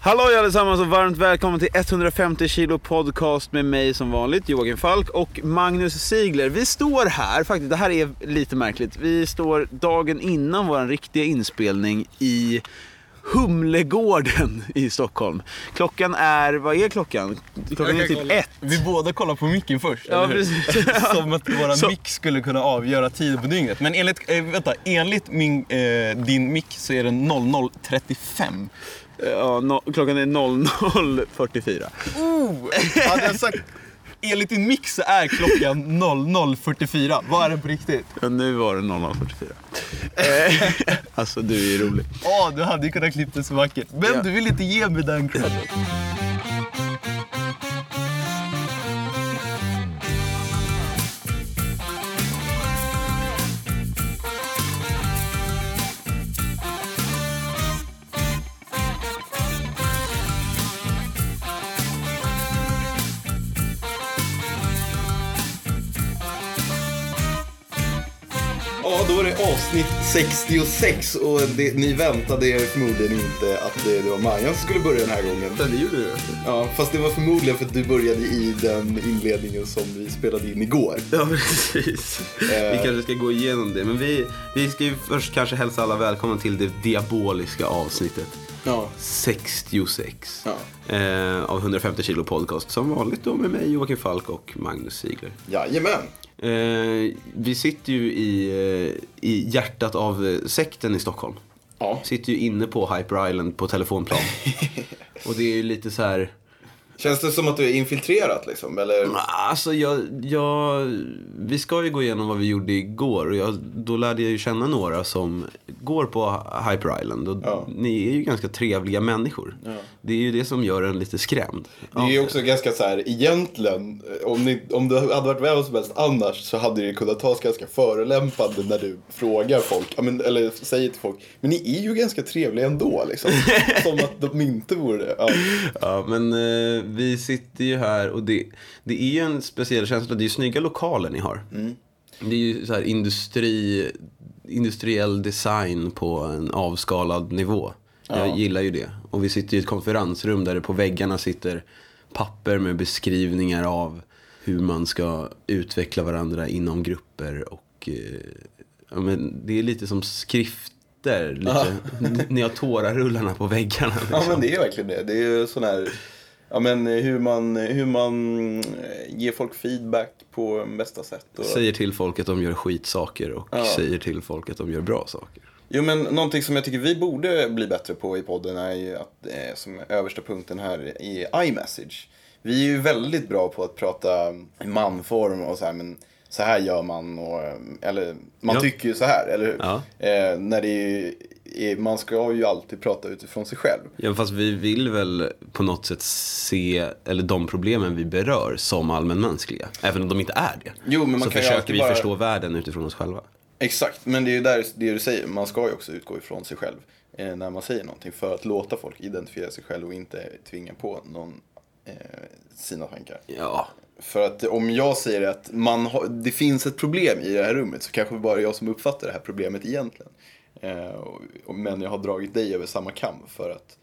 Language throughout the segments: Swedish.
Hallå allesammans och varmt välkommen till 150 kilo podcast med mig som vanligt, Joakim Falk och Magnus Sigler. Vi står här, faktiskt, det här är lite märkligt. Vi står dagen innan vår riktiga inspelning i Humlegården i Stockholm. Klockan är, vad är klockan? Klockan är typ 1. Vi båda kollar på micken först, ja, eller hur? Som att våran mick skulle kunna avgöra tid på dygnet. Men enligt din mick så är det 00:35. Ja, klockan är 00:44. Hade jag sagt, enligt din mix så är klockan 00:44. Vad är det på riktigt? Ja, nu var det 00:44. Alltså, du är ju rolig. Du hade ju kunnat klippa det så vackert. Men ja. Du vill inte ge mig den kredden. Ja, då är det avsnitt 66 och ni väntade er förmodligen inte att det var Maja som skulle börja den här gången. Men det gjorde du. Ja, fast det var förmodligen för att du började i den inledningen som vi spelade in igår. Ja, precis. Vi kanske ska gå igenom det. Men vi ska ju först kanske hälsa alla välkomna till det diaboliska avsnittet. Ja. 66 ja. Av 150 kilo podcast. Som vanligt då med mig, Joakim Falk och Magnus Sigler. Jajamän. Vi sitter ju i hjärtat av sekten i Stockholm. Ja. Sitter ju inne på Hyper Island på telefonplan. Och det är ju lite så här. Känns det som att du är infiltrerat liksom, eller? Alltså vi ska ju gå igenom vad vi gjorde igår. Och då lärde jag ju känna några som går på Hyper Island. Och ni är ju ganska trevliga människor. Ja. Det är ju det som gör en lite skrämd. Det är ju också ganska så här, egentligen, om du hade varit vem som helst annars så hade det kunnat tas ganska förolämpande när du frågar folk. Eller säger till folk, men ni är ju ganska trevliga ändå liksom. Som att de inte vore det. Ja, men vi sitter ju här och det är ju en speciell känsla. Det är ju snygga lokaler ni har. Mm. Det är ju så här industriell design på en avskalad nivå. Jag gillar ju det. Och vi sitter i ett konferensrum där det på väggarna sitter papper med beskrivningar av hur man ska utveckla varandra inom grupper. Och men det är lite som skrifter. Ni har tårarullarna på väggarna. Liksom. Ja, men det är verkligen det. Det är ju sån här. Ja, men hur man ger folk feedback på bästa sätt. Och säger till folk att de gör skitsaker och säger till folk att de gör bra saker. Jo, men någonting som jag tycker vi borde bli bättre på i podden är ju att, som översta punkten här, i iMessage. Vi är ju väldigt bra på att prata i manform och så här, men så här gör man, eller man tycker ju så här, eller hur? Ja. När det är, man ska ju alltid prata utifrån sig själv. Ja, fast vi vill väl på något sätt se, eller de problemen vi berör som allmänmänskliga, även om de inte är det. Jo, men man så kan försöker vi förstå världen utifrån oss själva. Exakt, men det är ju där det du säger. Man ska ju också utgå ifrån sig själv när man säger någonting, för att låta folk identifiera sig själv och inte tvinga på någon sina tankar. Ja. För att om jag säger att det finns ett problem i det här rummet, så kanske bara jag som uppfattar det här problemet egentligen. Men jag har dragit dig över samma kam för att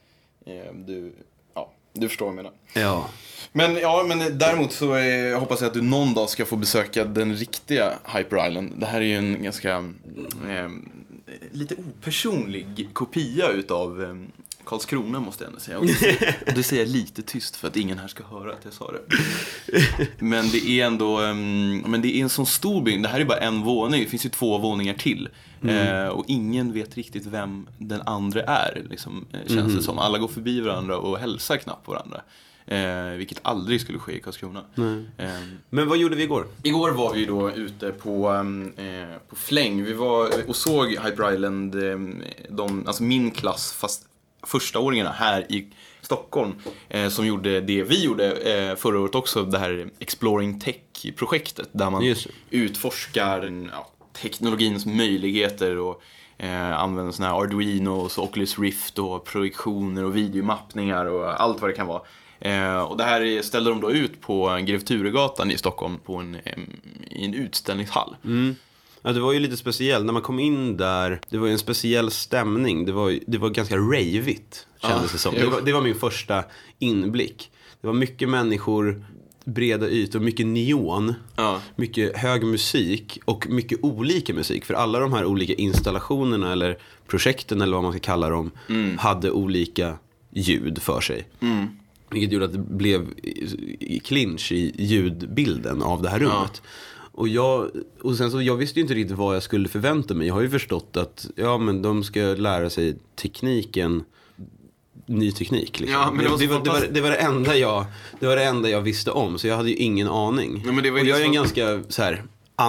du förstår vad jag menar. Ja. Men däremot så hoppas jag att du någon dag ska få besöka den riktiga Hyper Island. Det här är ju en ganska lite opersonlig kopia utav Karlskrona, måste jag ändå säga. Och det säger jag lite tyst för att ingen här ska höra att jag sa det. Men det är ändå men det är en sån stor byggnad. Det här är bara en våning. Det finns ju 2 våningar till. Och ingen vet riktigt vem den andra är, liksom, känns det som. Alla går förbi varandra och hälsar knappt på varandra. Vilket aldrig skulle ske i Karlskrona. Men vad gjorde vi igår? Igår var vi då ute på Fläng. Vi var och såg Hyper Island, alltså min klass, fast förstaåringarna här i Stockholm, som gjorde det vi gjorde förra året också, det här Exploring Tech-projektet, där man utforskar teknologins möjligheter och använder såna här Arduino och Oculus Rift och projektioner och videomappningar och allt vad det kan vara. Och det här ställde de då ut på Grev Turegatan i Stockholm i en utställningshall. Ja, det var ju lite speciellt. När man kom in där, det var ju en speciell stämning. Det var ganska ravigt, kändes det som. Det var min första inblick. Det var mycket människor, breda ytor, mycket neon, mycket hög musik och mycket olika musik. För alla de här olika installationerna eller projekten eller vad man ska kalla dem hade olika ljud för sig. Vilket gjorde att det blev clinch i ljudbilden av det här rummet. Och sen så jag visste ju inte riktigt vad jag skulle förvänta mig. Jag har ju förstått att men de ska lära sig ny teknik liksom. Ja, men det var det enda jag visste om, så jag hade ju ingen aning. Ja, men det var och jag är en ganska så här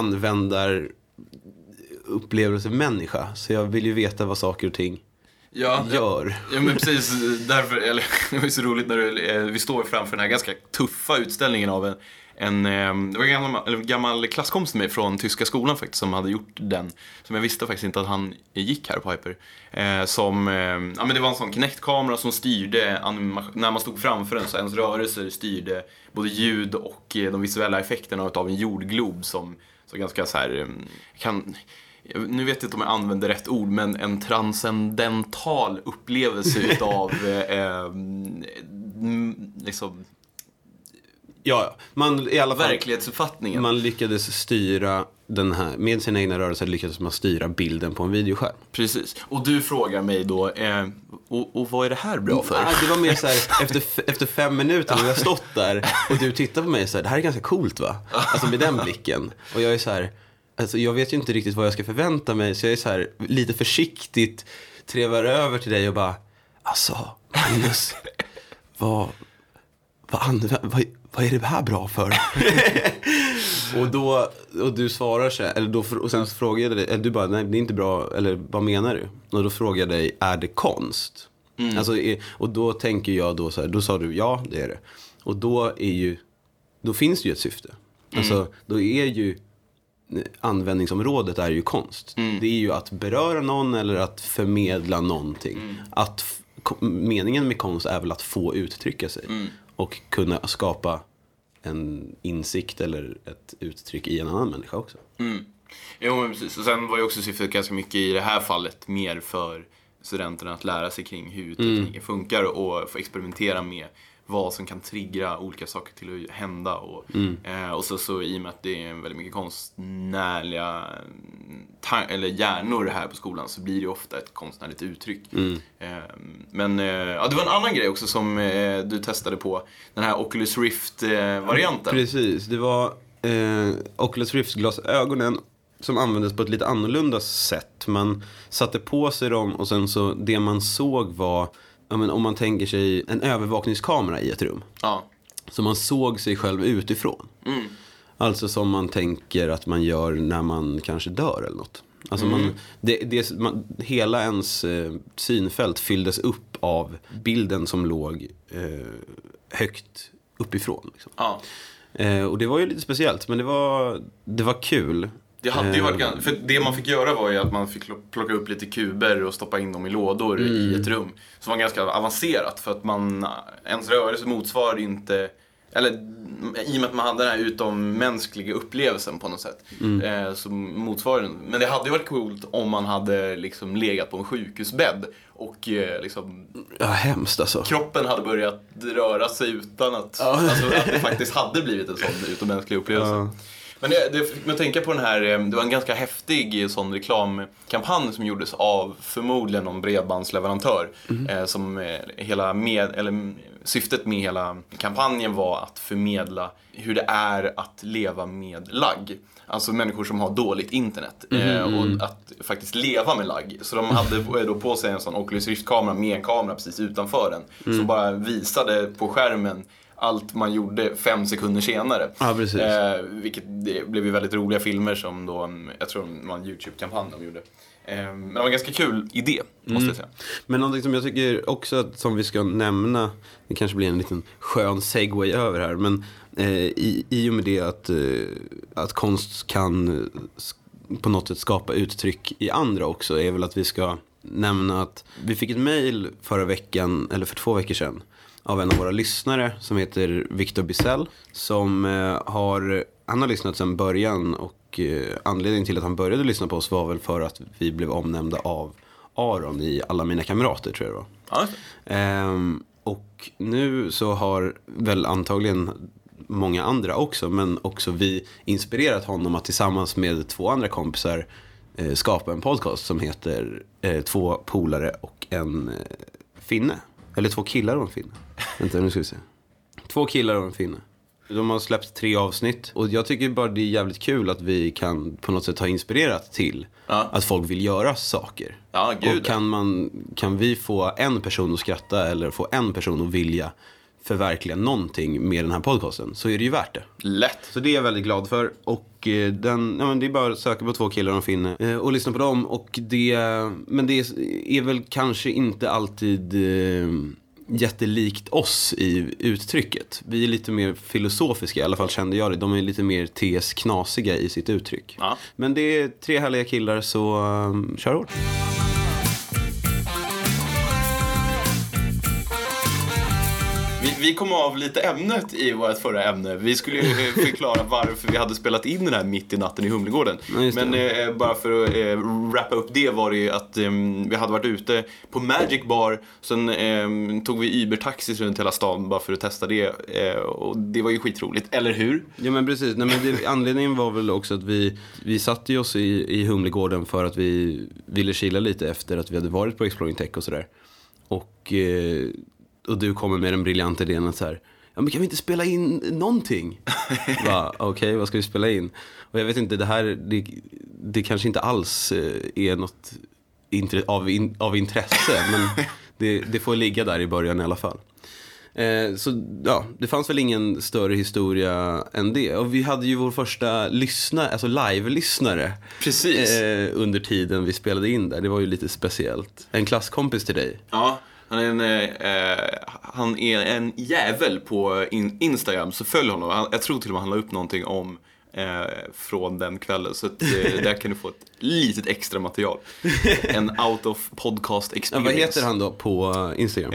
användarupplevelse-människa, så jag vill ju veta vad saker och ting gör. Ja, men precis därför, eller det var ju så roligt när vi står framför den här ganska tuffa utställningen av det var en gammal klasskompis med från tyska skolan faktiskt, som hade gjort den, som jag visste faktiskt inte att han gick här på Hyper, men det var en sån Kinect-kamera som styrde när man stod framför den, så ens rörelser styrde både ljud och de visuella effekterna av en jordglob som ganska så här nu vet jag inte om jag använder rätt ord, men en transcendental upplevelse utav liksom man i alla fall verklighetsuppfattningen. Man lyckades styra den här med sina egna rörelser, lyckades man styra bilden på en videoskärm. Precis. Och du frågar mig då och vad är det här bra för? Det var mer så här efter 5 minuter när jag stått där och du tittar på mig så här, det här är ganska coolt va? Alltså med den blicken. Och jag är så här, alltså jag vet ju inte riktigt vad jag ska förvänta mig, så jag är så här lite försiktigt trevar över till dig och bara, alltså Magnus, vad är det här bra för? och du svarar så här, eller då, och sen frågar jag dig, eller du bara, nej det är inte bra, eller vad menar du? Och då frågar jag dig, är det konst? Alltså, och då tänker jag då så här, då sa du, ja det är det. Och då finns det ju ett syfte. Alltså, då är ju användningsområdet är ju konst. Det är ju att beröra någon eller att förmedla någonting. Meningen med konst är väl att få uttrycka sig och kunna skapa en insikt eller ett uttryck i en annan människa också. Jo, men precis. Och sen var ju också syftet ganska mycket i det här fallet mer för studenterna att lära sig kring hur tekniken funkar och få experimentera med vad som kan trigga olika saker till att hända och så i och med att det är väldigt mycket konstnärliga eller hjärnor här på skolan, så blir det ofta ett konstnärligt uttryck. Men det var en annan grej också som du testade på, den här Oculus Rift-varianten. Precis, det var Oculus Rift-glasögonen som användes på ett lite annorlunda sätt. Man satte på sig dem och sen så det man såg var, om man tänker sig en övervakningskamera i ett rum. Ja. Så man såg sig själv utifrån. Alltså som man tänker att man gör när man kanske dör eller något. Alltså hela ens synfält fylldes upp av bilden som låg högt uppifrån. Liksom. Ja. Och det var ju lite speciellt, men det var kul. Det hade ju varit, för det man fick göra var ju att man fick plocka upp lite kuber och stoppa in dem i lådor i ett rum som var ganska avancerat, för att ens rörelse motsvarar inte, eller i och med att man hade den här utommänskliga upplevelsen på något sätt, så motsvarar den. Men det hade ju varit coolt om man hade liksom legat på en sjukhusbädd och liksom hemskt alltså. Kroppen hade börjat röra sig utan att, alltså, att det faktiskt hade blivit en sån utommänsklig upplevelse. Men det fick mig att tänka på den här, det var en ganska häftig sån reklamkampanj som gjordes av förmodligen någon bredbandsleverantör som syftet med hela kampanjen var att förmedla hur det är att leva med lagg. Alltså människor som har dåligt internet och att faktiskt leva med lagg. Så de hade då på sig en sån Oculus Rift-kamera med en kamera precis utanför den som bara visade på skärmen allt man gjorde 5 sekunder senare. Ja, precis. Vilket det blev ju väldigt roliga filmer som då, jag tror det var en YouTube-kampanj de gjorde. Men det var en ganska kul idé, måste jag säga. Men någonting som jag tycker också att, som vi ska nämna, det kanske blir en liten skön segway över här, men i och med det att konst kan på något sätt skapa uttryck i andra också, är väl att vi ska nämna att vi fick ett mejl förra veckan, eller för 2 veckor sedan, av en av våra lyssnare som heter Victor Bissell, som han har lyssnat sedan början och Och anledningen till att han började lyssna på oss var väl för att vi blev omnämnda av Aron i Alla mina kamrater, tror jag det var. Och nu så har väl antagligen många andra också, men också vi inspirerat honom att tillsammans med 2 andra kompisar skapa en podcast som heter 2 polare och en finne. Eller 2 killar och en finne. Vänta, nu ska vi se. 2 killar och en finne. De har släppt 3 avsnitt. Och jag tycker bara det är jävligt kul att vi kan på något sätt ha inspirerat till att folk vill göra saker. Ja, gud. Och kan vi få en person att skratta eller få en person att vilja förverkliga någonting med den här podcasten, så är det ju värt det. Lätt. Så det är jag väldigt glad för. Och det är bara att söka på 2 killar och en finne och lyssna på dem. Men det är väl kanske inte alltid jättelikt oss i uttrycket. Vi är lite mer filosofiska, i alla fall kände jag det. De är lite mer knasiga i sitt uttryck. Ja. Men det är 3 härliga killar, så kör hårt. Vi kom av lite ämnet i vårt förra ämne. Vi skulle ju förklara varför vi hade spelat in den här mitt i natten i Humlegården. Men bara för att wrappa upp det var det ju att vi hade varit ute på Magic Bar. Sen tog vi Uber-taxis runt hela stan bara för att testa det. Och det var ju skitroligt, eller hur? Ja, men precis. Anledningen var väl också att vi satte oss i Humlegården för att vi ville chilla lite efter att vi hade varit på Exploring Tech och sådär. Och du kommer med den briljanta idén att så här, ja, men kan vi inte spela in någonting? Okej, vad ska vi spela in? Och jag vet inte, det kanske inte alls är något av intresse, men det får ligga där i början i alla fall. Så ja, det fanns väl ingen större historia än det. Och vi hade ju vår första live-lyssnare. Precis. Under tiden vi spelade in där. Det var ju lite speciellt. En klasskompis till dig. Ja. Han är en jävel på Instagram, så följ honom. Jag tror till och med han la upp någonting om från den kvällen. Så att, där kan du få ett litet extra material. En out of podcast experience. Vad heter han då på Instagram?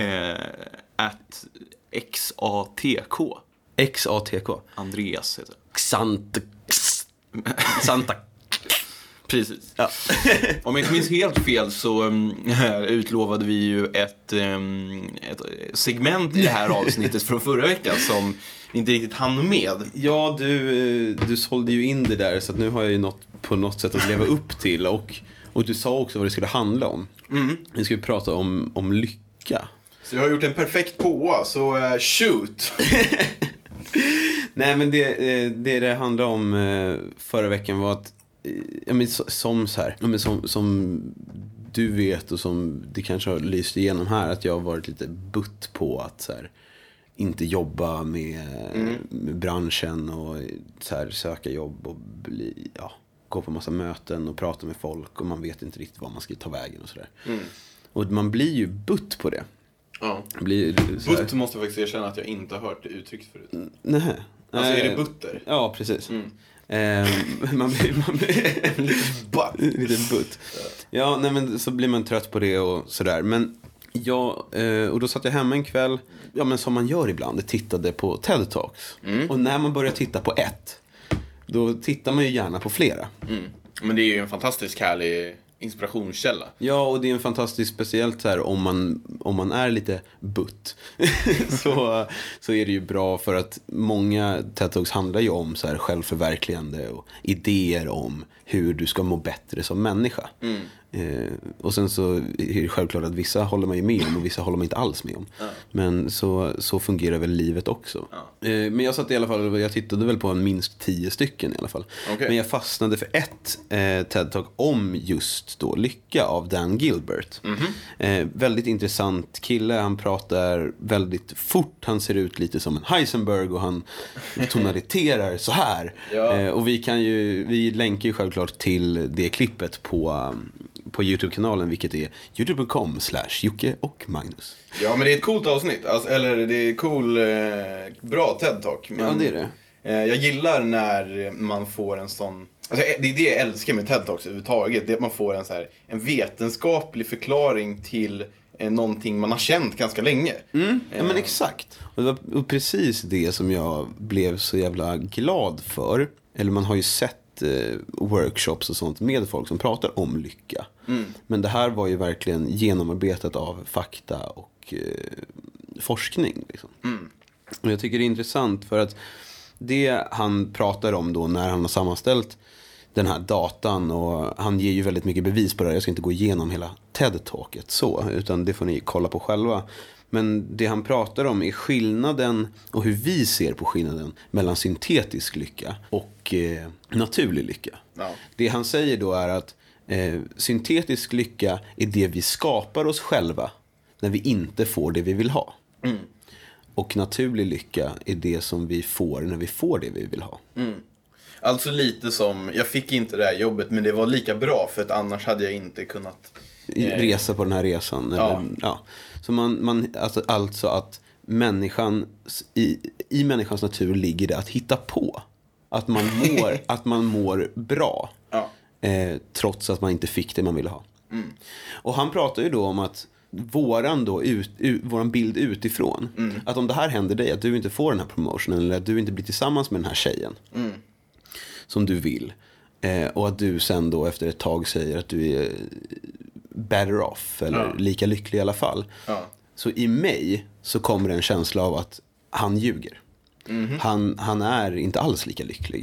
@XATK. XATK. Andreas heter det. Santa. Precis. Ja. Om jag inte minns helt fel så utlovade vi ju ett segment i det här avsnittet från förra veckan som inte riktigt hann med. Ja, du sålde ju in det där, så att nu har jag ju på något sätt att leva upp till. Och du sa också vad det skulle handla om. Vi skulle prata om lycka. Så jag har gjort en perfekt påa, så shoot! Nej, men det handlar om förra veckan var att som du vet, och som det kanske har lyst igenom här, att jag har varit lite butt på att så här, inte jobba med branschen och så här, söka jobb och gå på massa möten och prata med folk, och man vet inte riktigt vad man ska ta vägen och sådär. Och man blir ju butt på det. Ja. Butt måste jag faktiskt erkänna att jag inte har hört det uttryckt förut. Nej. Alltså är det butter? Ja, precis. Man blir lite butt. Ja, nej, men så blir man trött på det och sådär. Men och då satt jag hemma en kväll, men som man gör ibland, tittade på TED Talks. Och när man börjar titta på ett, då tittar man ju gärna på flera. Men det är ju en fantastisk härlig inspirationskälla. Ja, och det är en fantastiskt speciellt så här, om man är lite butt så är det ju bra, för att många TED Talks handlar ju om så här självförverkligande och idéer om hur du ska må bättre som människa. Och sen så är det självklart att vissa håller man ju med om och vissa håller man inte alls med om. Men så fungerar väl livet också. Men jag satt i alla fall, jag tittade väl på minst 10 stycken i alla fall. Okay. Men jag fastnade för ett TED-talk om just då lycka av Dan Gilbert. Väldigt intressant kille, han pratar väldigt fort, han ser ut lite som en Heisenberg och han tonaliterar så här. Och vi länkar ju självklart till det klippet på YouTube-kanalen, vilket är youtube.com/Jocke och Magnus. Ja, men det är ett coolt avsnitt. Alltså, eller det är bra TED-talk. Ja, det är det. Jag gillar när man får en sån... Alltså, det är det jag älskar med TED-talks överhuvudtaget. Det är att man får en vetenskaplig förklaring till någonting man har känt ganska länge. Ja, men exakt. Och det var precis det som jag blev så jävla glad för. Eller man har ju sett sett workshops och sånt med folk som pratar om lycka. Men det här var ju verkligen genomarbetat av fakta och forskning. Liksom. Och jag tycker det är intressant för att det han pratar om då när han har sammanställt den här datan, och han ger ju väldigt mycket bevis på det här. Jag ska inte gå igenom hela TED-talket så, utan det får ni kolla på själva. Men det han pratar om är skillnaden och hur vi ser på skillnaden mellan syntetisk lycka och naturlig lycka. Ja. Det han säger då är att syntetisk lycka är det vi skapar oss själva när vi inte får det vi vill ha. Och naturlig lycka är det som vi får när vi får det vi vill ha. Alltså lite som, jag fick inte det här jobbet, men det var lika bra för att annars hade jag inte kunnat resa på den här resan. Ja. Eller, ja. Så man alltså att människan i människans natur ligger det att hitta på. Att man mår bra. Ja. Trots att man inte fick det man ville ha. Och han pratar ju då om att våran bild utifrån. Att om det här händer dig, att du inte får den här promotionen, eller att du inte blir tillsammans med den här tjejen som du vill, och att du sen då efter ett tag säger att du är better off eller lika lycklig i alla fall. Så i mig så kommer det en känsla av att han ljuger. Han är inte alls lika lycklig.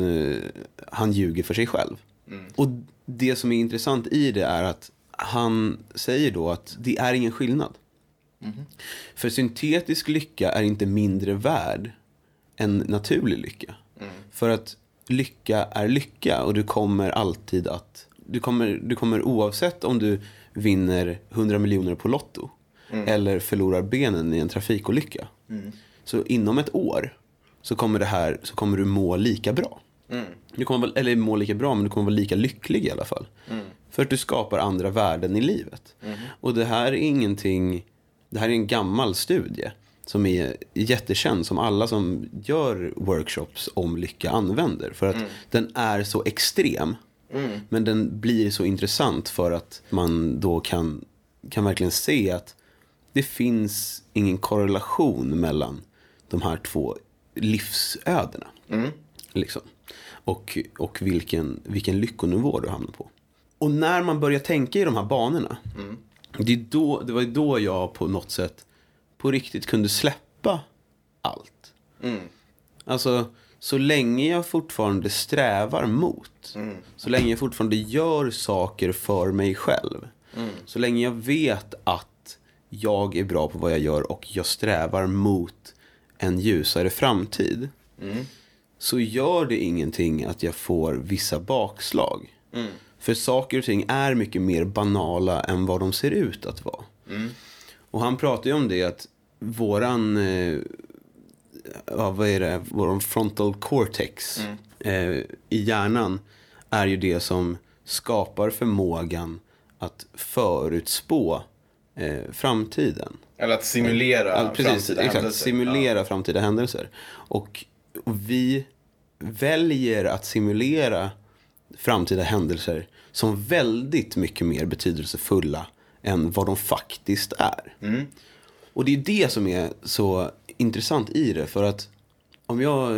Han ljuger för sig själv. Och det som är intressant i det är att han säger då att det är ingen skillnad. För syntetisk lycka är inte mindre värd än naturlig lycka. För att lycka är lycka, och du kommer alltid att du kommer oavsett om du vinner 100 miljoner på Lotto eller förlorar benen i en trafikolycka. Så inom ett år så kommer du må lika bra. Du kommer eller må lika bra, men du kommer vara lika lycklig i alla fall. För att du skapar andra värden i livet. Och det här är en gammal studie som är jättekänd, som alla som gör workshops om lycka använder. För att den är så extrem. Men den blir så intressant för att man då kan verkligen se att det finns ingen korrelation mellan de här två livsödena. Liksom. Och vilken lyckonivå du hamnar på. Och när man börjar tänka i de här banorna, det var då jag på något sätt på riktigt kunde släppa allt. Alltså, så länge jag fortfarande strävar mot, så länge jag fortfarande gör saker för mig själv, så länge jag vet att jag är bra på vad jag gör och jag strävar mot en ljusare framtid, så gör det ingenting att jag får vissa bakslag. För saker och ting är mycket mer banala än vad de ser ut att vara. Och han pratar ju om det, att våran frontal cortex i hjärnan är ju det som skapar förmågan att förutspå framtiden. Eller att simulera framtida händelser. Simulera framtida händelser. Och vi väljer att simulera framtida händelser som väldigt mycket mer betydelsefulla än vad de faktiskt är. Och det är det som är så intressant i det. För att om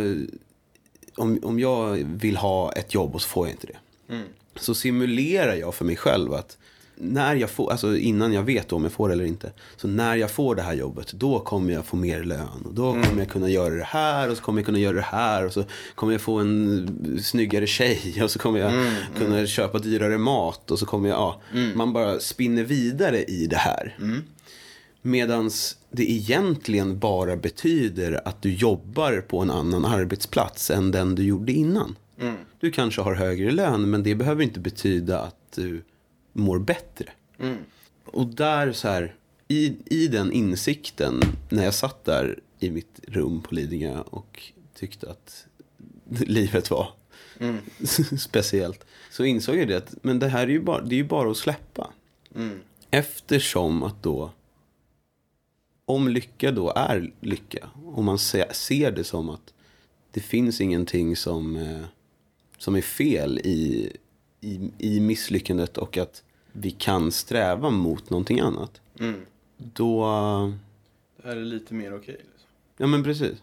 jag vill ha ett jobb och så får jag inte det, så simulerar jag för mig själv att när jag får, alltså innan jag vet om jag får det eller inte, så när jag får det här jobbet, då kommer jag få mer lön, och då kommer jag kunna göra det här, och så kommer jag kunna göra det här, och så kommer jag få en snyggare tjej, och så kommer jag kunna köpa dyrare mat, och så kommer jag, man bara spinner vidare i det här. Medans det egentligen bara betyder att du jobbar på en annan arbetsplats än den du gjorde innan. Du kanske har högre lön, men det behöver inte betyda att du mår bättre. Och där så här, i den insikten, när jag satt där i mitt rum på Lidingö och tyckte att livet var speciellt, så insåg jag det att men det här är ju bara att släppa. Eftersom att då, om lycka då är lycka, om man ser det som att det finns ingenting som är fel i misslyckandet, och att vi kan sträva mot någonting annat, då det här är lite mer okej, liksom. Ja, men precis.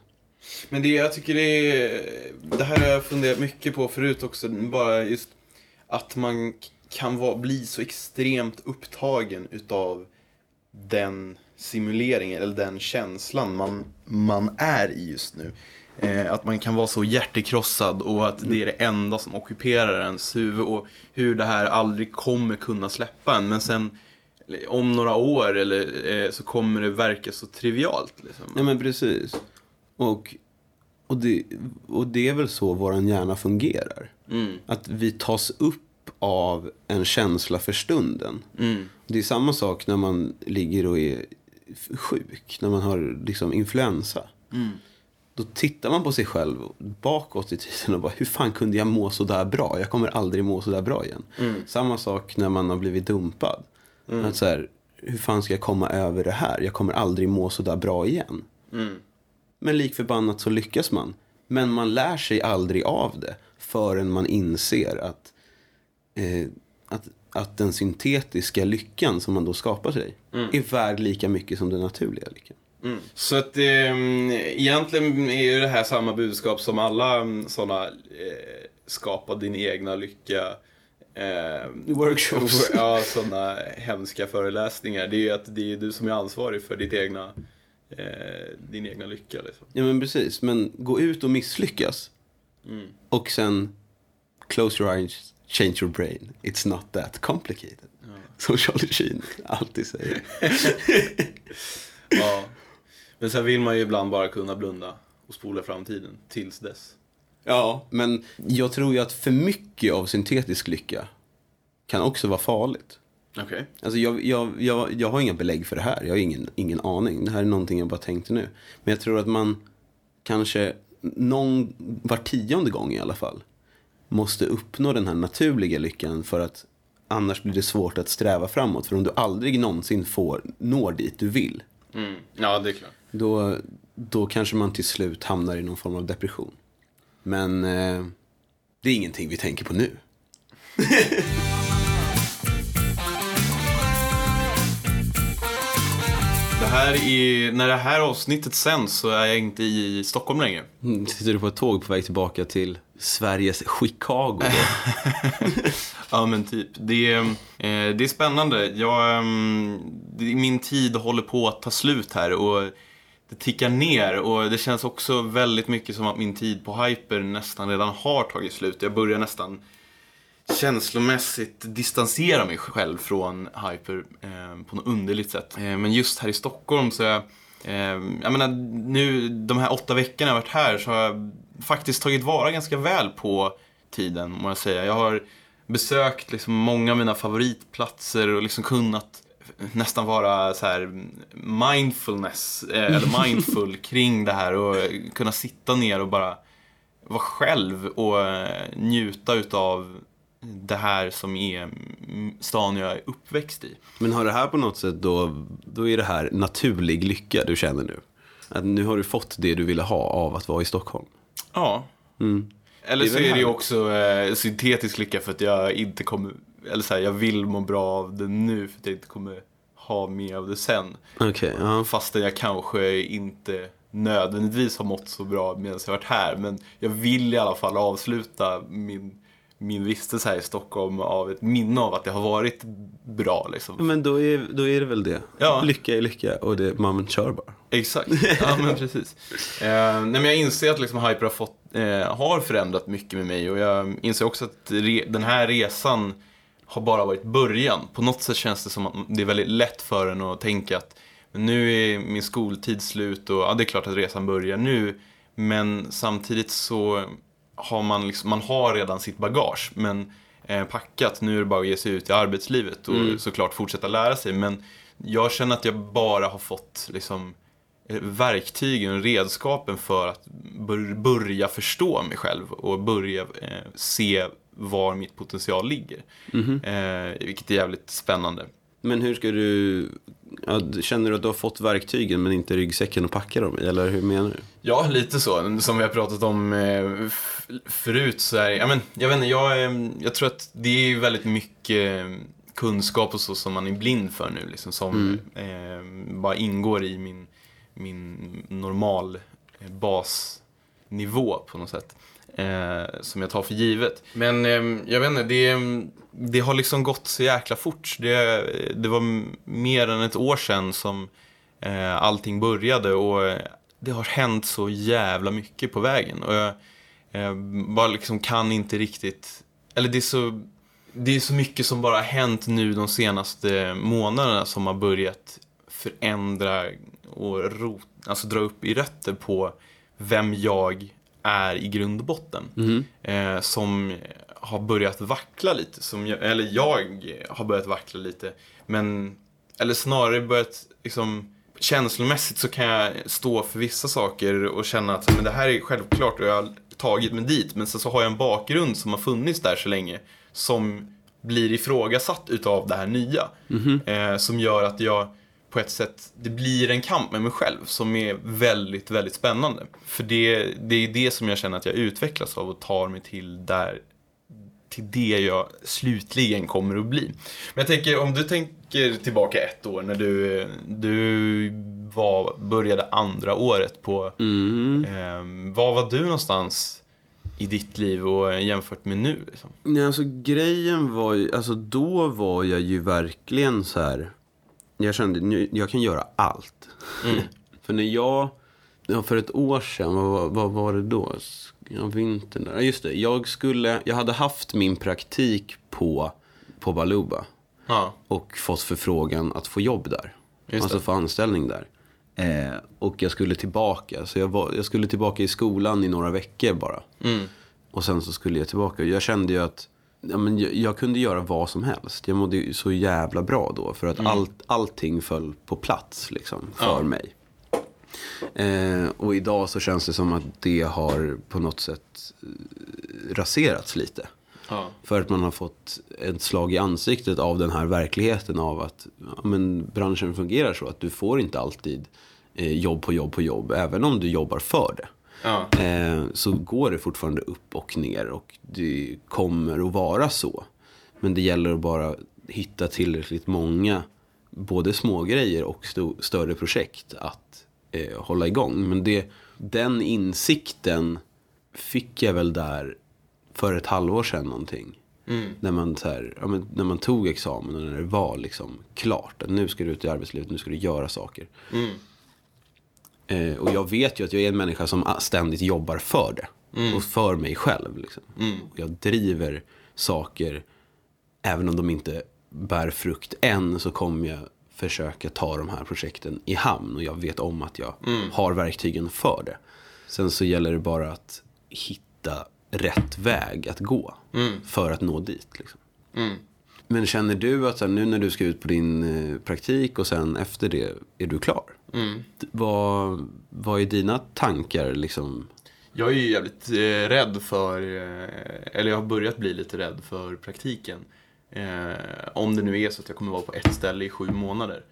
Men jag tycker det här har jag funderat mycket på förut också. Bara just att man kan bli så extremt upptagen utav den simuleringen eller den känslan man är i just nu. Att man kan vara så hjärtekrossad och att det är det enda som ockuperar ens huvud och hur det här aldrig kommer kunna släppa en. Men sen om några år så kommer det verka så trivialt. Liksom. Ja, men precis. Och det är väl så våran hjärna fungerar. Att vi tas upp av en känsla för stunden. Det är samma sak när man ligger och är sjuk. När man har liksom influensa. Då tittar man på sig själv bakåt i tiden och bara, hur fan kunde jag må så där bra? Jag kommer aldrig må så där bra igen. Samma sak när man har blivit dumpad. Att så här, hur fan ska jag komma över det här? Jag kommer aldrig må så där bra igen. Men likförbannat så lyckas man. Men man lär sig aldrig av det förrän man inser att den syntetiska lyckan som man då skapar sig är värd lika mycket som den naturliga lyckan. Så att egentligen är ju det här samma budskap som alla sådana skapa din egna lycka workshops. Ja, sådana hemska föreläsningar. Det är ju att det är du som är ansvarig för din egna lycka liksom. Ja, men precis, men gå ut och misslyckas och sen close your eyes, change your brain, it's not that complicated. Som Charlie Sheen alltid säger. Ja. Men sen vill man ju ibland bara kunna blunda och spola framtiden tills dess. Ja, men jag tror ju att för mycket av syntetisk lycka kan också vara farligt. Okej. Alltså jag har inga belägg för det här. Jag har ingen aning. Det här är någonting jag bara tänkte nu. Men jag tror att man kanske var 10:e gång i alla fall måste uppnå den här naturliga lyckan, för att annars blir det svårt att sträva framåt. För om du aldrig någonsin når dit du vill. Ja, det är klart. Då kanske man till slut hamnar i någon form av depression. Men det är ingenting vi tänker på nu. När det här avsnittet sänds så är jag inte i Stockholm längre. Sitter du på ett tåg på väg tillbaka till Sveriges Chicago? Ja, men typ. Det är spännande. Min tid håller på att ta slut här och det tickar ner. Och det känns också väldigt mycket som att min tid på Hyper nästan redan har tagit slut. Jag börjar nästan känslomässigt distansera mig själv från Hyper på något underligt sätt. Men just här i Stockholm så jag menar, nu de här 8 veckorna jag varit här så har jag faktiskt tagit vara ganska väl på tiden, må jag säga. Jag har besökt liksom många av mina favoritplatser och liksom kunnat nästan vara så här mindfulness eller mindful kring det här och kunna sitta ner och bara vara själv och njuta utav det här som är stan jag är uppväxt i. Men har det här på något sätt då är det här naturlig lycka du känner nu? Att nu har du fått det du ville ha av att vara i Stockholm? Ja. Eller så är det ju också syntetisk lycka för att jag inte kommer, eller så här, jag vill må bra av det nu för att jag inte kommer ha mer av det sen. Okej, ja. Fast jag kanske inte nödvändigtvis har mått så bra medan jag varit här, men jag vill i alla fall avsluta min vistelse här i Stockholm av ett minne av att det har varit bra liksom. Men då är det väl det. Ja. Lycka är lycka och man kör bara. Exakt, ja men precis. Nej, men jag inser att liksom Hyper har förändrat mycket med mig och jag inser också att den här resan har bara varit början. På något sätt känns det som att det är väldigt lätt för en att tänka att nu är min skoltid slut och ja, det är klart att resan börjar nu, men samtidigt så har man har redan sitt bagage, men packat, nu är det bara att ge sig ut i arbetslivet och såklart fortsätta lära sig. Men jag känner att jag bara har fått liksom verktygen och redskapen för att börja förstå mig själv och börja se var mitt potential ligger. Vilket är jävligt spännande. Men hur ska du... känner du att du har fått verktygen men inte ryggsäcken att packa dem i? Eller hur menar du? Ja, lite så. Som vi har pratat om förut så är jag tror att det är väldigt mycket kunskap och så som man är blind för nu. Liksom, som bara ingår i min normal basnivå på något sätt. Som jag tar för givet. Men jag vet inte, det har liksom gått så jäkla fort. Det var mer än ett år sedan som allting började, och det har hänt så jävla mycket på vägen. Och jag bara liksom kan inte riktigt... Eller det är så mycket som bara har hänt nu de senaste månaderna som har börjat förändra och alltså dra upp i rötter på vem jag är i grund och botten. Som har börjat vackla lite. Jag har börjat vackla lite. Eller snarare börjat liksom, känslomässigt så kan jag stå för vissa saker och känna att men det här är självklart och jag har tagit mig dit. Men så har jag en bakgrund som har funnits där så länge som blir ifrågasatt utav det här nya. Som gör att jag på ett sätt, det blir en kamp med mig själv som är väldigt, väldigt spännande. För det är det som jag känner att jag utvecklas av och tar mig till det jag slutligen kommer att bli. Men jag tänker, om du tänker tillbaka ett år när du började andra året på... var var du någonstans i ditt liv och jämfört med nu? Liksom? Nej, alltså grejen var ju... Alltså då var jag ju verkligen så här... Jag kände, jag kan göra allt. För när för ett år sedan, vad var det då? Vintern där. Just det, jag hade haft min praktik på Baluba. Och fått förfrågan att få jobb där. Alltså få anställning där. Och jag skulle tillbaka. Så jag skulle tillbaka i skolan i några veckor bara. Och sen så skulle jag tillbaka. Jag kände ju att jag kunde göra vad som helst. Jag mådde ju så jävla bra då. För att allting föll på plats liksom, för mig. Och idag så känns det som att det har på något sätt raserats lite. För att man har fått ett slag i ansiktet av den här verkligheten av att branschen fungerar så att du får inte alltid jobb på jobb. Även om du jobbar för det. Så går det fortfarande upp och ner och det kommer att vara så. Men det gäller att bara hitta tillräckligt många både små grejer och större projekt att hålla igång. Men den insikten fick jag väl där för ett halvår sedan någonting. När man tog examen och när det var liksom klart att nu ska du ut i arbetslivet, nu ska du göra saker. Och jag vet ju att jag är en människa som ständigt jobbar för det. Och för mig själv liksom. Och jag driver saker, även om de inte bär frukt än, så kommer jag försöka ta de här projekten i hamn. Och jag vet om att jag har verktygen för det. Sen så gäller det bara att hitta rätt väg att gå för att nå dit liksom. Men känner du att nu när du ska ut på din praktik och sen efter det är du klar? Vad är dina tankar liksom? Jag är ju jävligt rädd för, eller jag har börjat bli lite rädd för praktiken. Om det nu är så att jag kommer vara på ett ställe i 7 månader.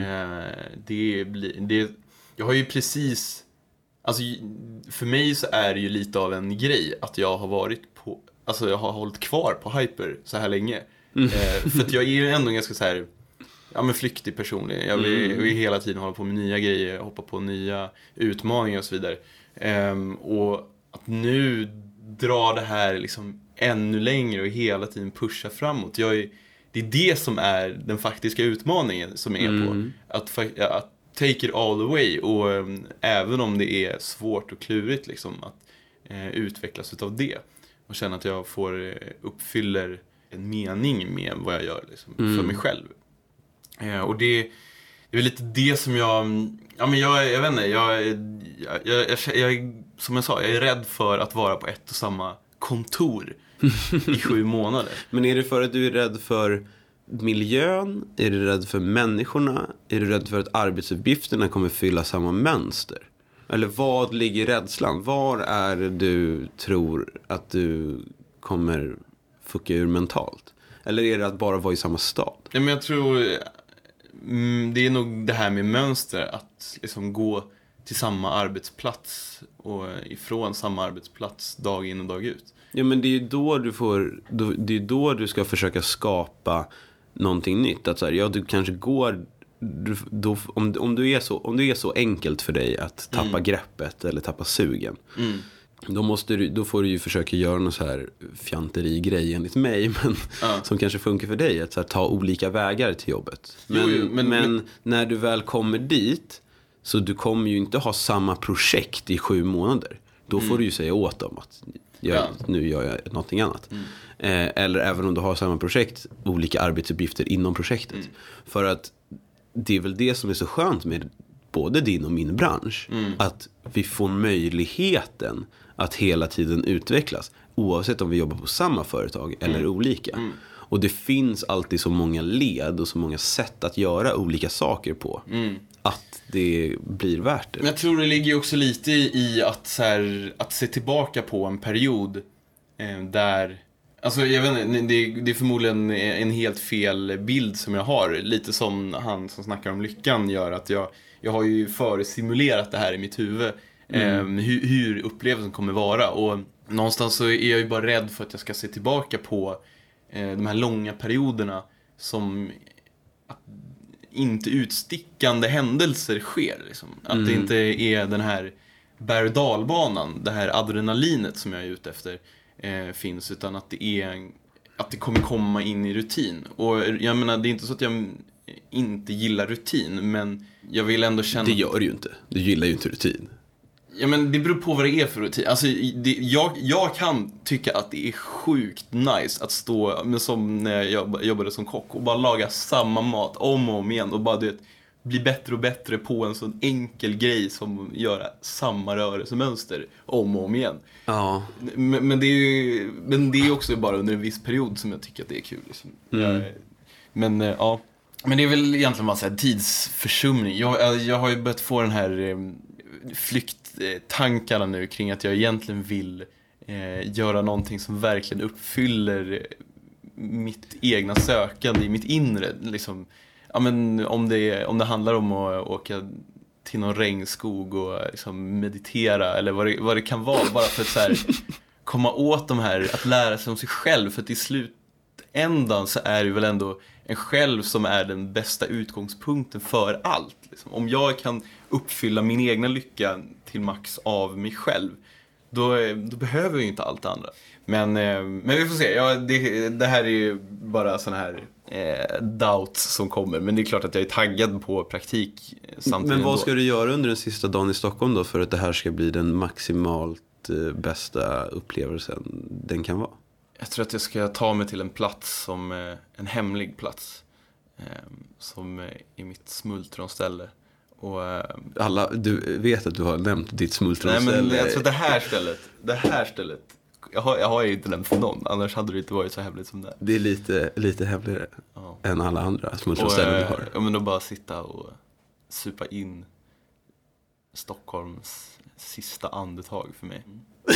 Jag har ju precis, alltså för mig så är det ju lite av en grej att jag har varit på, alltså jag har hållit kvar på Hyper så här länge. För att jag är ju ändå ganska så här, flyktig person. Jag vill hela tiden hålla på med nya grejer, hoppa på nya utmaningar och så vidare. Och att nu dra det här liksom ännu längre och hela tiden pusha framåt. Det är det som är den faktiska utmaningen som är på. Att take it all the way. Och även om det är svårt och klurigt liksom, att utvecklas utav det. Och känna att jag uppfyller en mening med vad jag gör liksom, för mig själv. Och det är lite det som jag vet inte, jag som jag sa, jag är rädd för att vara på ett och samma kontor i 7 månader. Men är det för att du är rädd för miljön? Är du rädd för människorna? Är du rädd för att arbetsuppgifterna kommer fylla samma mönster? Eller vad ligger rädslan? Var är det du tror att du kommer fucka ur mentalt? Eller är det att bara vara i samma stad? Ja, men jag tror det är nog det här med mönster, att liksom gå till samma arbetsplats och ifrån samma arbetsplats dag in och dag ut. Ja, men det är ju då du ska försöka skapa någonting nytt. Att så här, du kanske går om det är så enkelt för dig att tappa greppet eller tappa sugen, då får du ju försöka göra någon så här fjanteri-grej enligt mig, men som kanske funkar för dig, att så här, ta olika vägar till jobbet. Men när du väl kommer dit, så du kommer ju inte ha samma projekt i 7 månader. Då får du ju säga åt dem att nu gör jag någonting annat. Eller även om du har samma projekt, olika arbetsuppgifter inom projektet. För att det är väl det som är så skönt med både din och min bransch, att vi får möjligheten att hela tiden utvecklas, oavsett om vi jobbar på samma företag eller olika. Och det finns alltid så många led och så många sätt att göra olika saker på, att det blir värt det. Men jag tror det ligger också lite i att, så här, att se tillbaka på en period där, alltså jag vet inte, det är förmodligen en helt fel bild som jag har. Lite som han som snackar om lyckan gör, att jag har ju föresimulerat det här i mitt huvud. Hur upplevelsen kommer vara. Och någonstans så är jag ju bara rädd för att jag ska se tillbaka på de här långa perioderna som att inte utstickande händelser sker liksom. Att det inte är den här berg- och dalbanan, det här adrenalinet som jag är ute efter finns, utan att det kommer komma in i rutin. Och jag menar, det är inte så att jag inte gillar rutin, men jag vill ändå känna... Det gör du ju inte. Du gillar ju inte rutin. Ja, men det beror på vad det är för rutin. Alltså, jag kan tycka att det är sjukt nice att stå, men som när jag jobbade som kock, och bara laga samma mat om och om igen. Och bara bli bättre och bättre på en sån enkel grej som göra samma rörelsemönster om och om igen. Ja. Men det är också bara under en viss period som jag tycker att det är kul liksom. Men ja. Men det är väl egentligen bara så här tidsförsumning. Jag har ju börjat få den här flykttankarna nu kring att jag egentligen vill göra någonting som verkligen uppfyller mitt egna sökande i mitt inre liksom. Ja, men om det handlar om att åka till någon regnskog och liksom meditera eller vad det kan vara, bara för att så här, komma åt de här, att lära sig om sig själv, för att i slutändan så är det väl ändå en själv som är den bästa utgångspunkten för allt liksom. Om jag kan uppfylla min egna lycka till max av mig själv, då behöver jag inte allt det andra. Men vi får se. Det här är ju bara såna här doubts som kommer. Men det är klart att jag är taggad på praktik samtidigt. Men vad ska du göra under den sista dagen i Stockholm då, för att det här ska bli den maximalt bästa upplevelsen den kan vara? Jag tror att jag ska ta mig till en plats som en hemlig plats, som är mitt smultronställe. Och du vet att du har nämnt ditt smultronställe. Nej, men jag tror det här stället jag har ju inte nämnt för någon, annars hade det inte varit så hemligt som det är. Det är lite hemligare än alla andra smultronställen du har. Ja, men då bara sitta och supa in Stockholms sista andetag för mig.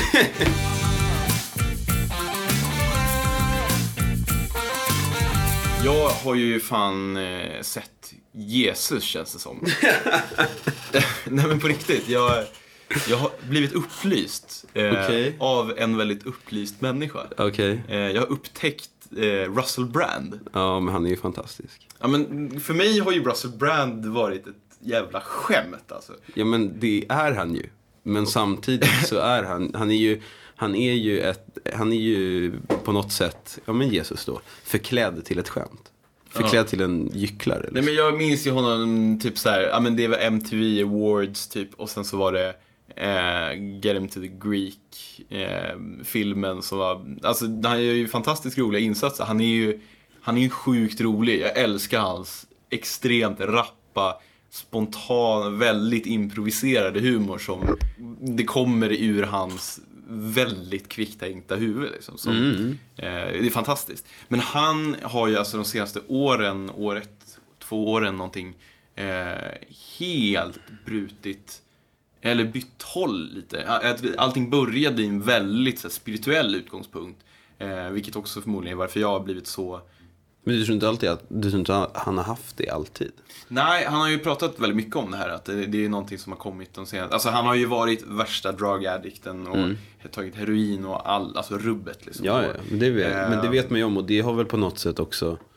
Jag har ju fan sett Jesus, känns det som. Nej, men på riktigt, jag har blivit upplyst av en väldigt upplyst människa. Jag har upptäckt Russell Brand. Ja, men han är ju fantastisk. Ja, men för mig har ju Russell Brand varit ett jävla skämt alltså. Ja, men det är han ju. Men samtidigt så är han är ju på något sätt, ja men Jesus då, förklädd till ett skämt. Förklädd till en gycklare. Liksom. Nej, men jag minns ju honom typ så här, ja men det var MTV Awards typ, och sen så var det Get Him to the Greek filmen som var, alltså han gör ju fantastiskt roliga insatser. Han är ju sjukt rolig. Jag älskar hans extremt rappa, spontan, väldigt improviserade humor som det kommer ur hans väldigt kvicktänkta huvud liksom, som, det är fantastiskt. Men han har ju alltså de senaste åren, 2 åren någonting, helt brutit eller bytt håll lite. Allting började i en väldigt så här, spirituell utgångspunkt, vilket också förmodligen är varför jag har blivit så. Men du tror inte att han har haft det alltid? Nej, han har ju pratat väldigt mycket om det här, att det är någonting som har kommit de senaste. Alltså han har ju varit värsta drug-addicten och tagit heroin och alltså rubbet liksom. Ja, men det vet man ju om, och det har väl på något sätt också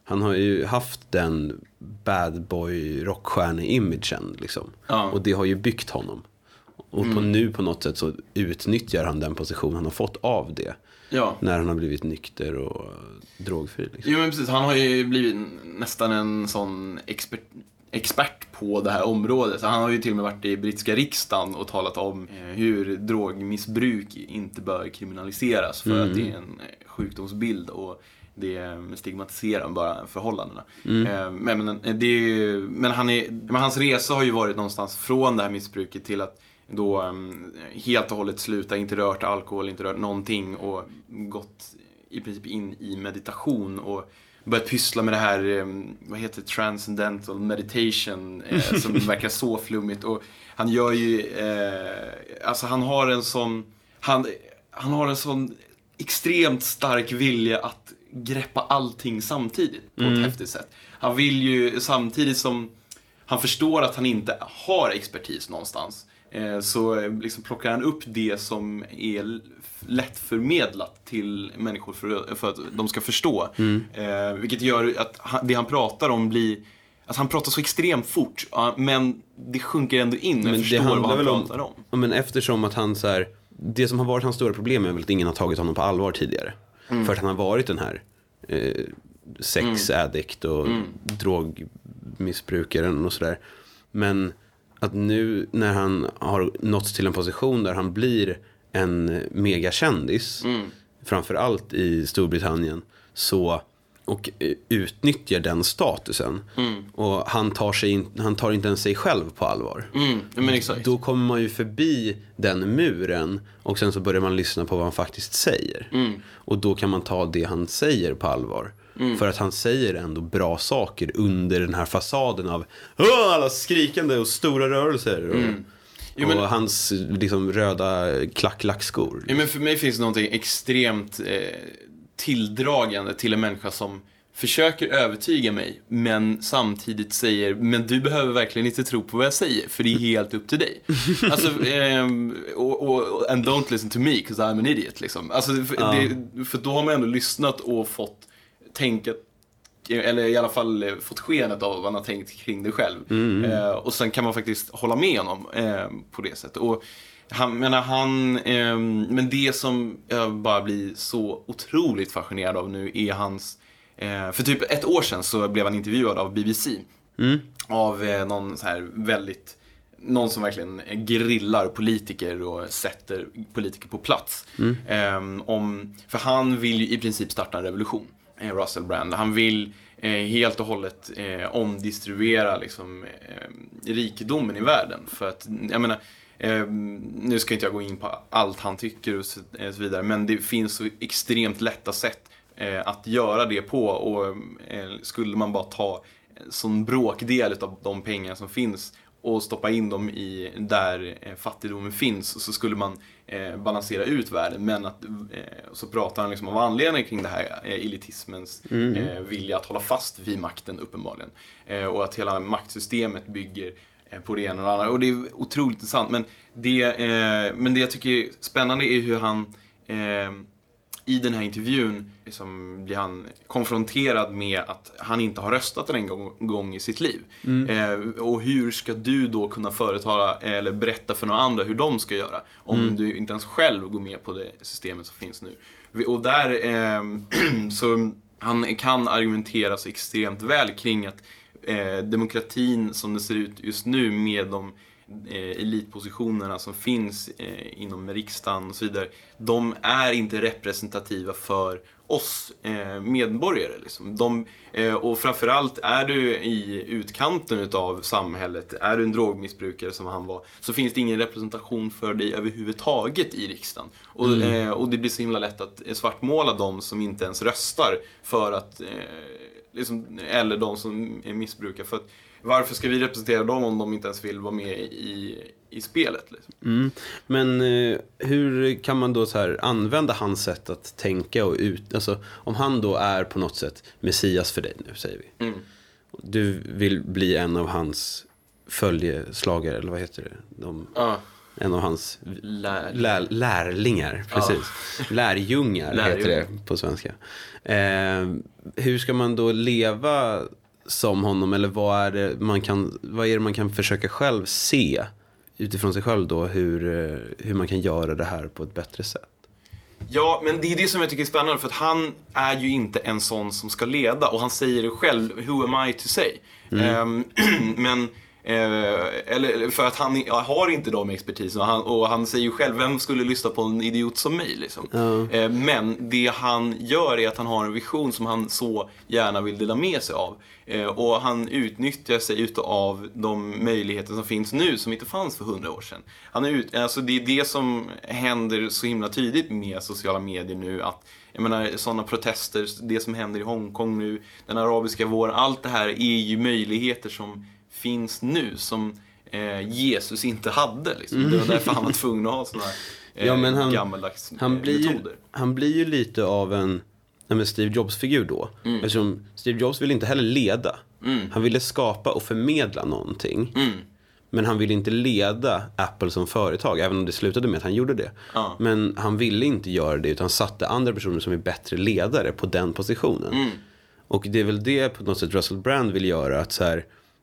Han har ju haft den bad boy rockstjärne-imagen liksom. Och det har ju byggt honom. Och nu på något sätt så utnyttjar han den position han har fått av det. När han har blivit nykter och drogfri liksom. Jo men precis, han har ju blivit nästan en sån expert på det här området. Så han har ju till och med varit i brittiska riksdagen och talat om hur drogmissbruk inte bör kriminaliseras för att det är en sjukdomsbild och det stigmatiserar bara förhållandena. Men hans resa har ju varit någonstans från det här missbruket till att då helt och hållet sluta, inte rört alkohol, inte rört någonting och gått i princip in i meditation och börjat pyssla med det här, vad heter det, transcendental meditation som verkar så flummigt. Och han gör ju, alltså han har en sån extremt stark vilja att greppa allting samtidigt på ett häftigt sätt. Han vill ju samtidigt som han förstår att han inte har expertis någonstans, så liksom plockar han upp det som är lätt förmedlat till människor för att de ska förstå. Vilket gör att det han pratar om blir... Alltså han pratar så extremt fort, men det sjunker ändå in. Men förstår vad han pratar om. Men eftersom att han så här, det som har varit hans stora problem är väl att ingen har tagit honom på allvar tidigare. För att han har varit den här sexaddict och drogmissbrukaren och sådär. Men att nu när han har nått till en position där han blir en megakändis, framförallt i Storbritannien, så, och utnyttjar den statusen, och han tar inte ens sig själv på allvar. Men exakt. Då kommer man ju förbi den muren och sen så börjar man lyssna på vad han faktiskt säger. Och då kan man ta det han säger på allvar. För att han säger ändå bra saker under den här fasaden av alla skrikande och stora rörelser och hans liksom röda klackskor. Ja, men för mig finns det någonting extremt tilldragande till en människa som försöker övertyga mig men samtidigt säger, men du behöver verkligen inte tro på vad jag säger för det är helt upp till dig. Alltså, and don't listen to me because I'm an idiot liksom. Alltså, för då har man ändå lyssnat och fått tänka, eller i alla fall fått skenet av vad han har tänkt kring det själv. Och sen kan man faktiskt hålla med honom på det sättet. Och men det som jag bara blir så otroligt fascinerad av nu är hans... För typ ett år sedan så blev han intervjuad av BBC. Av någon så här någon som verkligen grillar politiker och sätter politiker på plats. För han vill ju i princip starta en revolution. Russell Brand. Han vill helt och hållet omdistribuera liksom, rikedomen i världen. För att, jag menar, nu ska inte jag gå in på allt han tycker och så vidare, men det finns så extremt lätta sätt att göra det på, och skulle man bara ta en sån bråkdel av de pengar som finns och stoppa in dem i där fattigdomen finns, så skulle man balansera ut världen. Men så pratar han liksom om anledningen kring det här elitismens vilja att hålla fast vid makten uppenbarligen, och att hela maktsystemet bygger på det ena och det andra, och det är otroligt intressant. Men det jag tycker är spännande är hur han i den här intervjun liksom blir han konfronterad med att han inte har röstat en gång i sitt liv. Och hur ska du då kunna företala eller berätta för några andra hur de ska göra om du inte ens själv går med på det systemet som finns nu. Och där så han kan argumentera så extremt väl kring att demokratin som det ser ut just nu med de elitpositionerna som finns inom riksdagen och så vidare, de är inte representativa för oss medborgare liksom. Och framförallt är du i utkanten utav samhället, är du en drogmissbrukare som han var, så finns det ingen representation för dig överhuvudtaget i riksdagen. Och det blir så himla lätt att svartmåla de som inte ens röstar för att liksom, eller de som är missbrukare, för att varför ska vi representera dem om de inte ens vill vara med i spelet liksom? Men hur kan man då så här använda hans sätt att tänka och alltså om han då är på något sätt Messias för dig nu, säger vi. Du vill bli en av hans följeslagare, eller vad heter det? en av hans lärlingar, precis. Lärjungar heter det på svenska. Hur ska man då leva som honom, eller vad är det man kan försöka själv se utifrån sig själv då, hur man kan göra det här på ett bättre sätt? Ja, men det är det som jag tycker är spännande, för att han är ju inte en sån som ska leda, och han säger det själv, who am I to say? Men eller för att han har inte de expertisen, och han säger ju själv, vem skulle lyssna på en idiot som mig liksom? Men det han gör är att han har en vision som han så gärna vill dela med sig av, och han utnyttjar sig utav de möjligheter som finns nu som inte fanns för 100 år sedan. Alltså det är det som händer så himla tydligt med sociala medier nu, att jag menar, sådana protester, det som händer i Hongkong nu, den arabiska våren, allt det här är ju möjligheter som finns nu som Jesus inte hade liksom. Det var därför han var tvungen att ha såna här gammaldags metoder. Han blir ju lite av en Steve Jobs-figur då. Eftersom Steve Jobs ville inte heller leda. Han ville skapa och förmedla någonting. Men han ville inte leda Apple som företag, även om det slutade med att han gjorde det. Men han ville inte göra det, utan satte andra personer som är bättre ledare på den positionen. Och det är väl det på något sätt Russell Brand vill göra, att så här,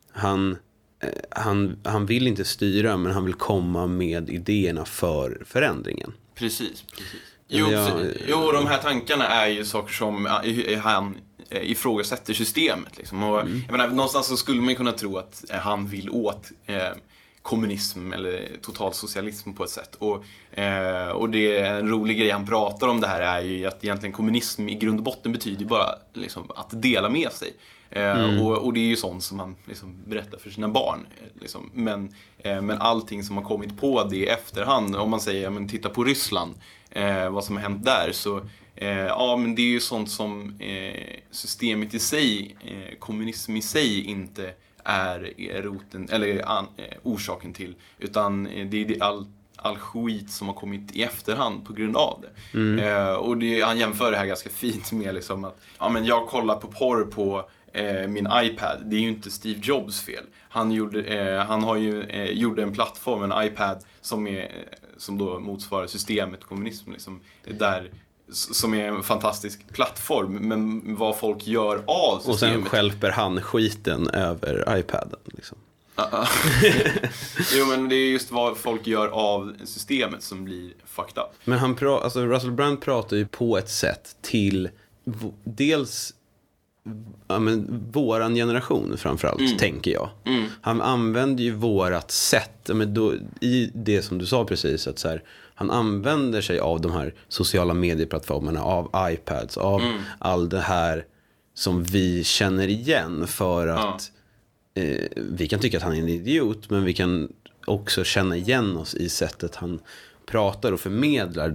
han vill inte styra, men han vill komma med idéerna för förändringen. Precis. Jo, de här tankarna är ju saker som han ifrågasätter systemet liksom. Och jag menar, någonstans så skulle man kunna tro att han vill åt kommunism eller totalsocialism på ett sätt. Och det är en rolig grej han pratar om det här, är ju att egentligen kommunism i grund och botten betyder bara liksom att dela med sig. Och det är ju sånt som han liksom berättar för sina barn liksom. Men allting som har kommit på det i efterhand, om man säger, men titta på Ryssland, vad som har hänt där, så men det är ju sånt som systemet i sig, kommunism i sig inte är roten eller orsaken till, utan det är all skit som har kommit i efterhand på grund av det. Och han jämför det här ganska fint med liksom att men jag kollar på porr på min iPad. Det är ju inte Steve Jobs fel. Han gjorde en plattform, en iPad som då motsvarar systemet kommunism liksom, som är en fantastisk plattform, men vad folk gör av systemet. Och sen stjälper han skiten över iPaden liksom. Jo, men det är just vad folk gör av systemet som blir fucked up. Men Russell Brand pratar ju på ett sätt till dels våran generation framförallt, tänker jag. Han använder ju vårat sätt, men då, i det som du sa precis, att så här, han använder sig av de här sociala medieplattformarna, av iPads, av all det här som vi känner igen, för att vi kan tycka att han är en idiot, men vi kan också känna igen oss i sättet han pratar och förmedlar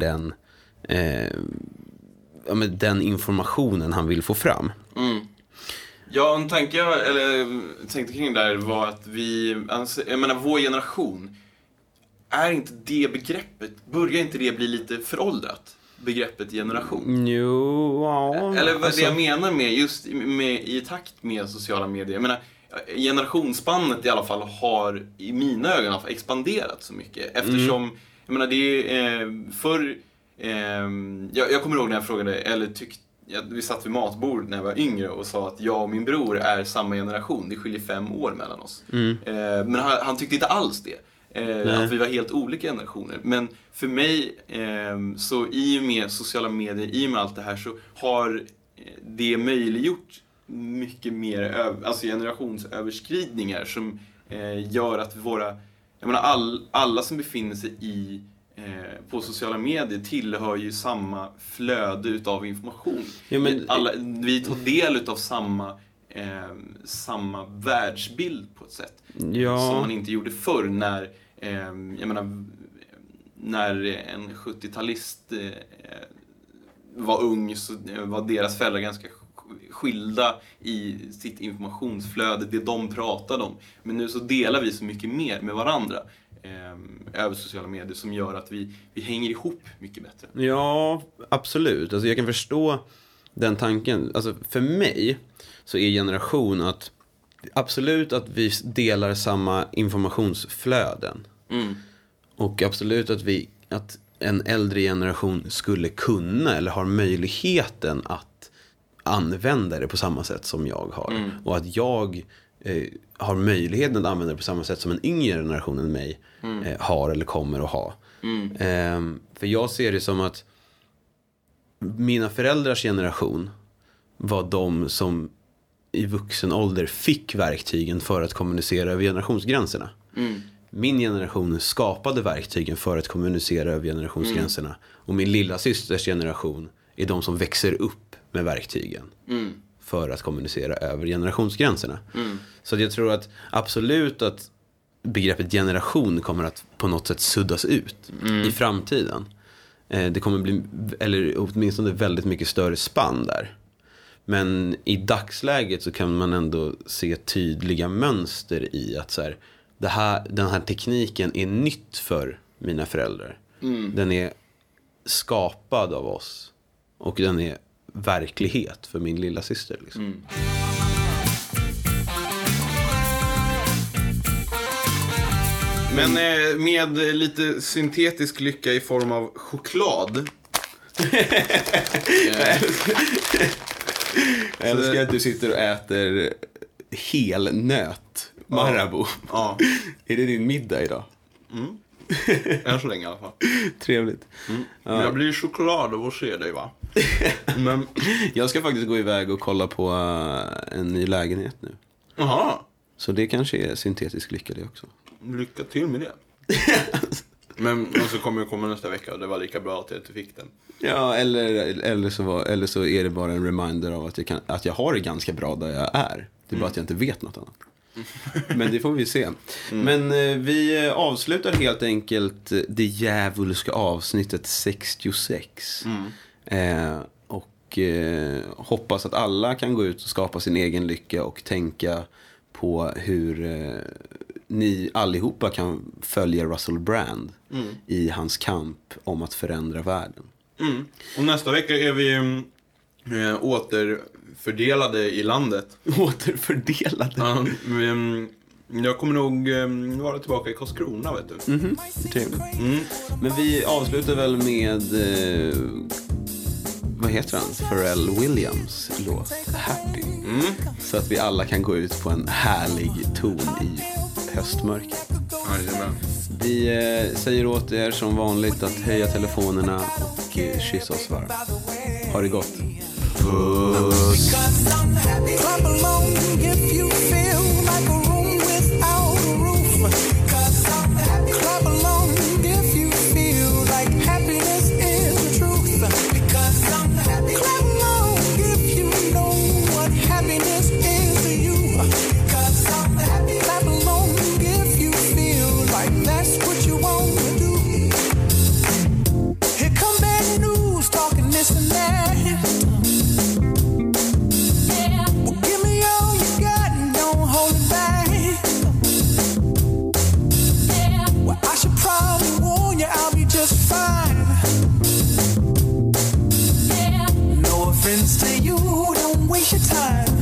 den informationen han vill få fram. Ja, en tanke jag tänkte kring där var att vår generation, är inte det begreppet, börjar inte det bli lite föråldrat, begreppet generation? Jo, ja. Eller vad det jag menar med just i takt med sociala medier. Jag menar, generationsspannet i alla fall har i mina ögon expanderat så mycket, eftersom jag menar, det är förr jag kommer ihåg när jag frågade, vi satt vid matbord när jag var yngre och sa att jag och min bror är samma generation. Det skiljer 5 år mellan oss. Men han tyckte inte alls det. Att vi var helt olika generationer. Men för mig, så i och med sociala medier, i och med allt det här, så har det möjliggjort mycket mer generationsöverskridningar som gör att alla som befinner sig på sociala medier tillhör ju samma flöde utav information. Ja, men vi tar del av samma världsbild på ett sätt. Ja. Som man inte gjorde förr när en 70-talist var ung, så var deras föräldrar ganska skilda i sitt informationsflöde, det de pratade om. Men nu så delar vi så mycket mer med varandra över sociala medier, som gör att vi hänger ihop mycket bättre. Ja, absolut. Alltså jag kan förstå den tanken. Alltså för mig så är generation att absolut att vi delar samma informationsflöden. Och absolut att en äldre generation skulle kunna eller har möjligheten att använda det på samma sätt som jag har. Och att jag har möjligheten att använda det på samma sätt som en yngre generation än mig har eller kommer att ha. För jag ser det som att mina föräldrars generation var de som i vuxen ålder fick verktygen för att kommunicera över generationsgränserna. Min generation skapade verktygen för att kommunicera över generationsgränserna. Och min lilla systers generation är de som växer upp med verktygen för att kommunicera över generationsgränserna. Så att jag tror att absolut att begreppet generation kommer att på något sätt suddas ut i framtiden. Det kommer bli, eller åtminstone väldigt mycket större spann där. Men i dagsläget så kan man ändå se tydliga mönster i att så här, den här tekniken är nytt för mina föräldrar. Den är skapad av oss. Och den är verklighet för min lilla syster. Liksom. Men med lite syntetisk lycka i form av choklad. Jag älskar att du sitter och äter helnöt Marabou. Ja. Är det din middag idag? Än så länge i alla fall. Trevligt. Ja. Jag blir choklad av att se dig, va? Men jag ska faktiskt gå iväg och kolla på en ny lägenhet nu. Aha. Så det kanske är syntetisk lycka det också. Lycka till med det. Men så kommer jag komma nästa vecka och det var lika bra att jag inte fick den. Ja, eller så är det bara en reminder av att jag har det ganska bra där jag är. Det är bara att jag inte vet något annat. Men det får vi se. Men vi avslutar helt enkelt det djävulska avsnittet 66. Och hoppas att alla kan gå ut och skapa sin egen lycka och tänka på hur ni allihopa kan följa Russell Brand i hans kamp om att förändra världen. Och nästa vecka är vi återfördelade i landet. Återfördelade? Ja, jag kommer nog vara tillbaka i Karlskrona, vet du. Trevligt. Men vi avslutar väl med vad heter han? Pharrell Williams låt Happy. Så att vi alla kan gå ut på en härlig ton i höstmörkret. Vi säger åt er som vanligt att höja telefonerna och kyssa oss varmt. Ha det gott. Puss. To you, don't waste your time.